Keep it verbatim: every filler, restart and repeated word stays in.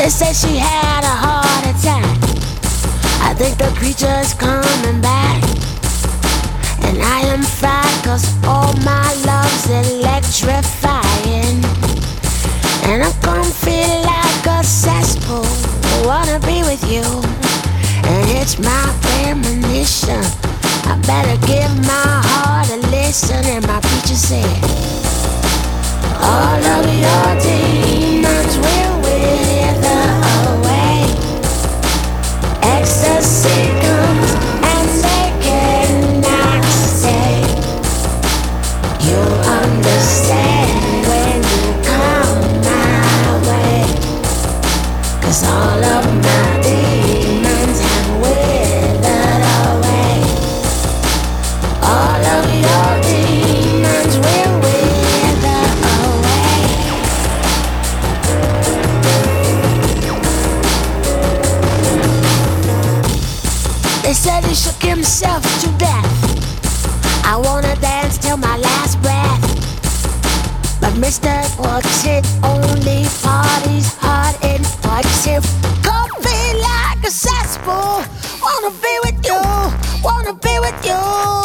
They say she had a heart attack. I think the creature is coming back. And I am fried cause all my love's electrifying. And I'm gonna feel like a cesspool. I wanna be with you. And it's my premonition. I better give my heart a listen. And my preacher said, all of your demons will wither away. Ecstasy comes and they cannot stay. You'll understand when you come my way. Cause all of my demons have withered away. All of your demons will wither away. They said he shook himself to death. I wanna dance till my last breath. But Mister Quartet only parties hard and impulsive. Could be like a cesspool. Wanna be with you, wanna be with you.